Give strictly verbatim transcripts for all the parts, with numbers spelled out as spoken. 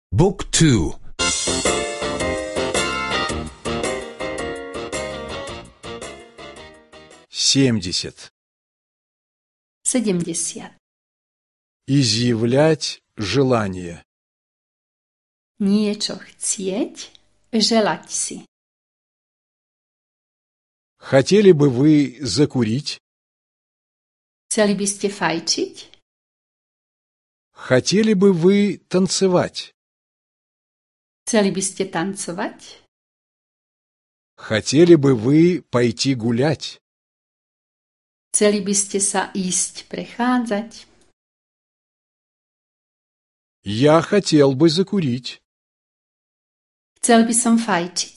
Book two. семьдесят. sedemdesiat. Изъявлять желание. Niečo chcieť, želať si. Хотели бы вы закурить? Chceli by ste fajčiť? Хотели бы вы танцевать? Chceli by ste tancovať? Хотели бы вы пойти гулять? Chceli by ste sa ísť prechádzať? Я хотел бы закурить. Chcel by som fajčiť.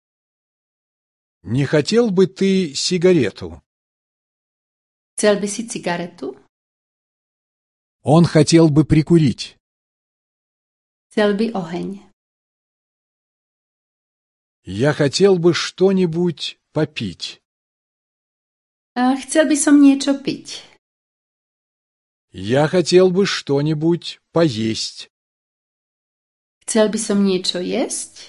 Не хотел бы ты сигарету? Chcel by si cigaretu? Он хотел бы прикурить. Chcel by oheň. Я хотел бы что-нибудь попить. A chcel by som niečo piť. Я хотел бы что-нибудь поесть. Chcel by som niečo jesť?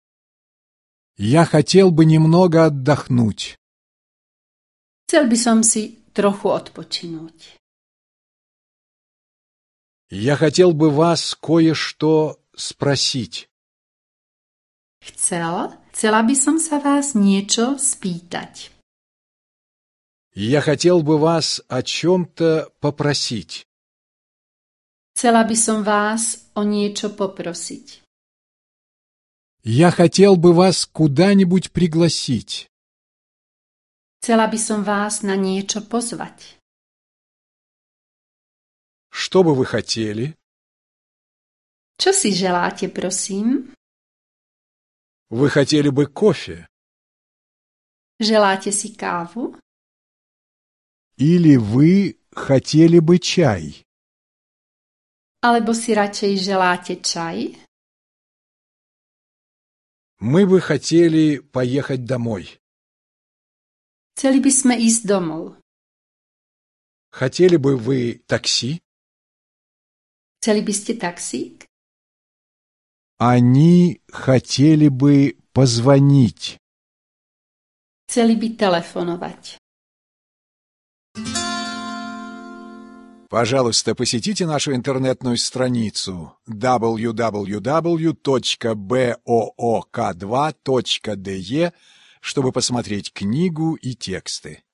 Я хотел бы немного отдохнуть. Chcel by som si trochu odpočinúť. Я хотел бы вас кое-что спросить. Chcel, chcela by som sa vás niečo spýtať. Я хотел бы вас о чем-то попросить. Chcela by som vás o niečo poprosiť. Я хотел бы вас куда-нибудь пригласить. Chcela by som vás na niečo pozvať. Что бы вы хотели? Čo si želáte, prosím? Вы хотели бы кофе? Želáte si kávu? Или вы хотели бы чай? Alebo si radšej želáte čaj? Мы бы хотели поехать домой. Chceli by sme ísť domov. Хотели бы вы такси? Chceli by ste taxík? Они хотели бы позвонить. Chceli by telefonovať. Пожалуйста, посетите нашу интернетную страницу дабл ю дабл ю дабл ю точка буок два точка де, чтобы посмотреть книгу и тексты.